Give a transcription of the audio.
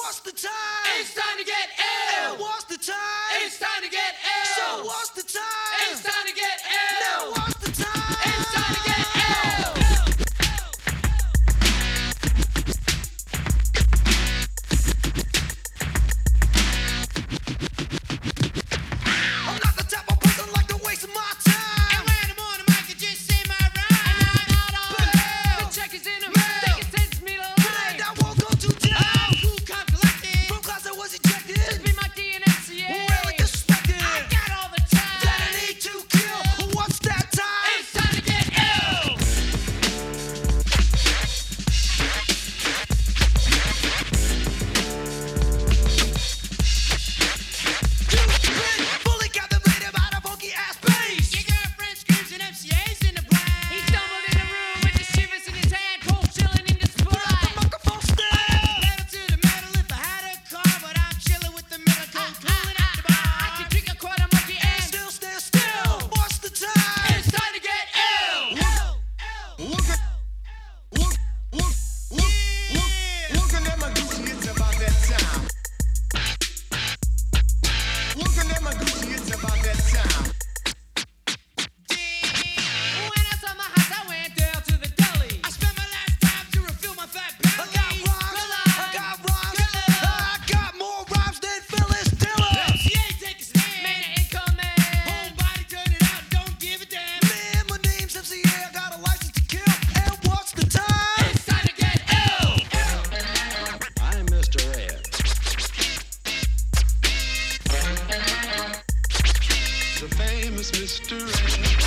What's the time? It's time to get ill. What's the time? It's time to get ill. So what's the time? It's time to get ill. Now what's the time? It's time to get ill. I'm not the type of person like to waste my time. And when I'm on the mic, I just say my rhyme. And I got all the mail. The check is in the mail. Think it sends me to life. And I won't go to jail. Oh, who come collecting? From class I was ejected. Just be my DNCA. Really disrespected. I got all the time. That I need to kill. What's that time? It's time to get ill. Fully captivated by the funky ass bass. Your girlfriend screams and MCA's in the blind. He stumbled in the room with the shivers in his hand, cold chilling in his Put up the blood. microphone stand. Pedal to the metal if I had a car, but I'm chilling with the middle code, cooling at the bar. I can drink a quarter monkey and Still stand still. What's the time? it's time to get ill. Looking at my Gucci, it's about that time. Looking at my Gucci, it's about that time. When I saw my house, I went down to the deli. I spent my last dime to refill my fat belly. I got more rhymes than Phyllis Diller. MCA take a stand. Man, incoming. Homebody, turn it out, don't give a damn. Man, my name's MCA, I got a license to kill. And what's the time? It's time to get ill. I'm Mr. Ed. The famous Mr. Ed.